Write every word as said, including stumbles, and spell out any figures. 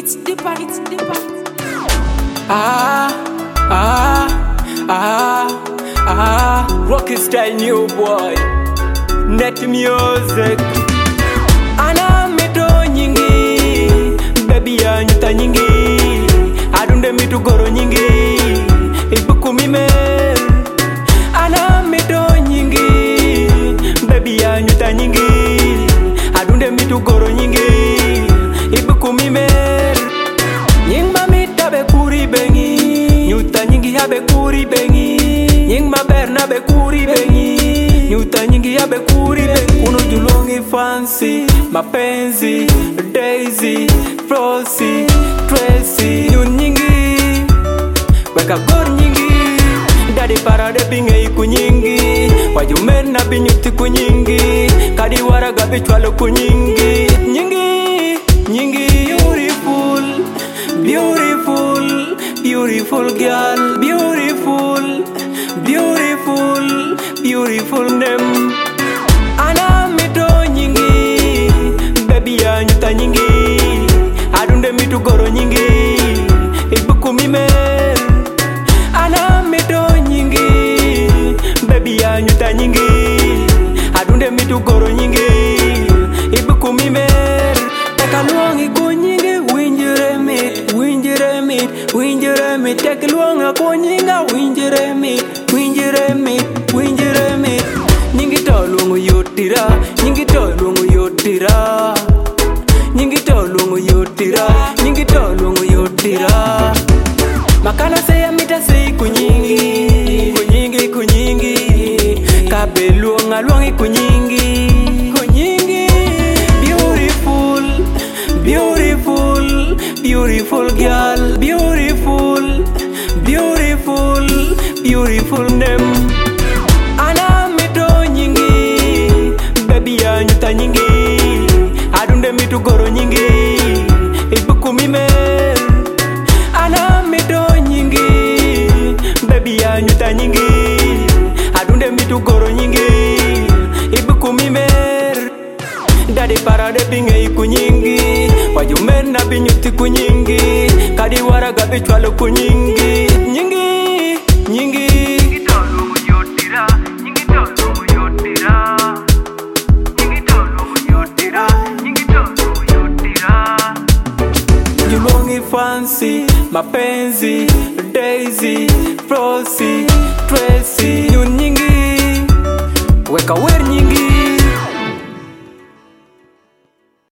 It's deeper, it's deeper. Ah, ah, ah, ah. Rocky style new boy. Net music. Ana mito nyingi, baby ya nyuta nyingi. Adunde mitu goro nyingi, ibuku mime. Ana mito nyingi, baby ya nyuta nyingi. Adunde mitu goro nyingi, ibuku mime. Nying mami tabe kuri bengi, nyuta nyingi habe kuri bengi. Nying maber na be kuri bengi, nyuta nyingi habe kuri bengi. Uno julongi fancy, mapenzi, Daisy, Frosty, Tracy. Nyun nyingi, weka gor nyingi. Daddy parade binge iku nyingi, wajumen na binyuti ku nyingi. Kadi waraga bichwalo ku nyingi. Nyingi, nyingi beautiful, beautiful, beautiful girl, beautiful, beautiful, beautiful name. Ana mito nyingi, baby ya nyuta nyingi. Adunde mitu goro nyingi, ibuku mime. Ana mito nyingi, baby ya nyuta nyingi. Adunde mitu goro nyingi, ibuku mime. Teka luongi ku nyingi, winjire mit, winjire mit, winjire mit. Teka luonga ku nyinga, winjire mit, winjire mit, winjire mit. Nyingi to luongo yotira, nyingi to luongo yotira. Nyingi to luongo yotira, nyingi to luongo yotira. Makana seya mita sei ku nyingi, ku nyingi, ku nyingi. Kabe luonga luongi ku nyingi, ku nyingi. Beautiful, beautiful, beautiful girl, beautiful, beautiful, beautiful name. Ana mito nyingi, baby ya nyuta nyingi. Adunde mitu goro nyingi, ibuku mime. Ana mito nyingi, baby ya nyuta nyingi. Adunde mitu goro nyingi, ibuku mime. Daddy parade binge iku nyingi, wajumen na binyuti ku nyingi. Kadi waraga bichwalo ku nyingi. Nyingi, nyingi. Nyingi to luongo yotira, nyingi to luongo yotira. Nyingi to luongo yotira, nyingi to luongo yotira. Julongi fancy, mapenzi, Daisy, Frosty, Tracy. Nyun nyingi, weka wer nyingi.